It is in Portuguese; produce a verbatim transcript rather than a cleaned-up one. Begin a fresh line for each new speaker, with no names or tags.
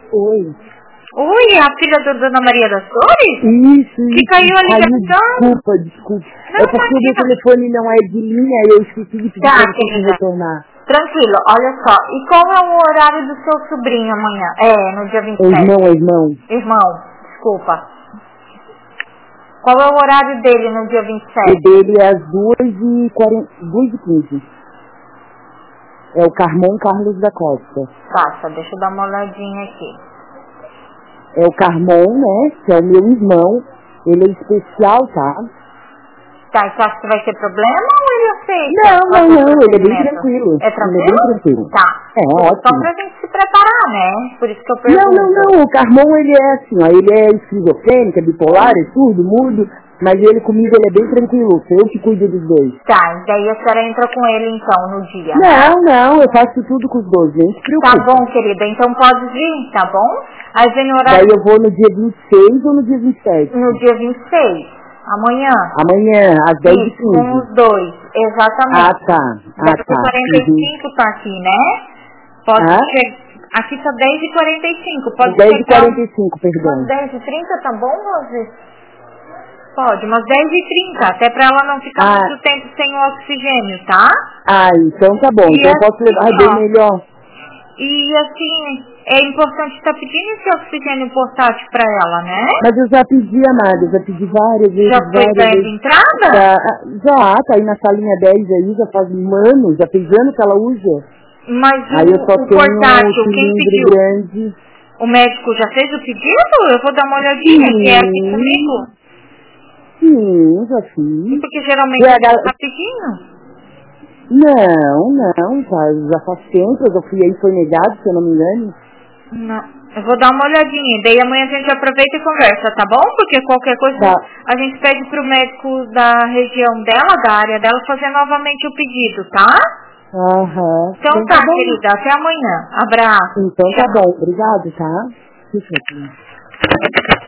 Oi.
Oi, a filha da Dona Maria das Flores?
Isso,
Que
isso.
caiu a
Caiu,
ligação?
desculpa, desculpa.
Não,
é porque o meu
imagina.
telefone não é de linha e eu esqueci de pedir
Tá,
pra você
querida.
retornar.
Tranquilo, olha só. E qual é o horário do seu sobrinho amanhã? É, no dia vinte
É
e sete.
irmão, é irmão.
Irmão, desculpa. Qual é o horário dele no dia vinte e
O
sete?
dele é às duas e quarenta, duas e quinze. É o Carmon Carlos da Costa.
Passa, deixa eu dar uma olhadinha aqui.
É o Carmon, né? Que é o meu irmão. Ele é especial, tá?
Tá, e você acha que vai ter problema ou ele aceita?
Não, não,
fazer o
não. Ele é bem
procedimento?
tranquilo.
É tranquilo?
Ele é bem tranquilo.
Tá.
É,
Só
ótimo.
pra gente se preparar, né? Por isso que eu
Não,
pergunto.
não, não. O Carmon, ele é assim, ó. Ele é esquizofrênico, é bipolar, é surdo, mudo. Mas ele comigo, ele é bem tranquilo. Sou eu que cuido dos dois.
Tá, e daí a senhora entra com ele então no dia.
Não, não. Eu faço tudo com os dois. Nem se preocupe.
Tá bom, querida. Então pode vir, tá bom? Aí vem no
Daí
horário
eu vou no dia vinte e seis ou no dia vinte e sete?
no dia vinte e seis. Amanhã.
Amanhã, às dez e
Isso, com
quinze.
os dois.
Ah,
Exatamente.
tá. Ah,
dez e
tá.
quarenta e cinco
Uhum.
tá aqui, né? Pode
Ah?
chegar. Aqui tá dez e quarenta e cinco. Pode
dez e
chegar
quarenta e cinco, perdão.
umas dez e trinta, tá bom, Rose? Pode, umas dez e trinta. Até pra ela não ficar
Ah.
muito tempo sem o oxigênio, tá?
Ah, então tá bom.
E
Então eu posso
assim,
levar bem
ó.
melhor.
E assim, é importante estar pedindo esse oxigênio portátil pra ela, né?
Mas eu já pedi, amada. Eu já pedi várias vezes,
Já foi
várias
pra
vezes.
entrada?
Já, já, tá aí na salinha dez aí, já faz um ano, já fez ano que ela usa.
Mas
Aí eu
o,
só
o
tenho um
portátil, quem
cilindro
pediu?
grande.
O médico já fez o pedido? Eu vou dar uma olhadinha, que é aqui
Sim.
comigo.
Sim, já fiz.
Porque geralmente
E a
é
gal-
rapidinho.
Não, não, tá, já faz tempo, eu já fui aí, foi negado, se eu não me engano.
Não. Eu vou dar uma olhadinha, daí amanhã a gente aproveita e conversa, tá bom? Porque qualquer coisa
Tá.
a gente pede pro médico da região dela, da área dela, fazer novamente o pedido, tá?
Aham.
Então
Então
tá,
bom.
querida, até amanhã. Abraço.
Então tá
Tchau.
bom, obrigado, tá? Deixa eu ver.